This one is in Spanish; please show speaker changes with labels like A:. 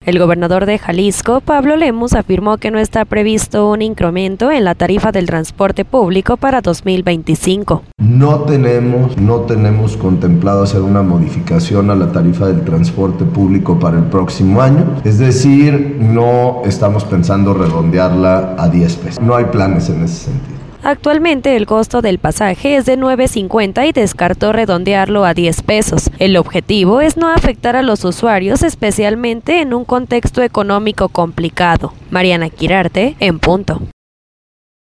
A: El gobernador de Jalisco, Pablo Lemus, afirmó que no está previsto un incremento en la tarifa del transporte público para 2025.
B: No tenemos contemplado hacer una modificación a la tarifa del transporte público para el próximo año. Es decir, no estamos pensando redondearla a 10 pesos. No hay planes en ese sentido.
A: Actualmente el costo del pasaje es de $9.50 y descartó redondearlo a 10 pesos. El objetivo es no afectar a los usuarios, especialmente en un contexto económico complicado. Mariana Quirarte, en punto.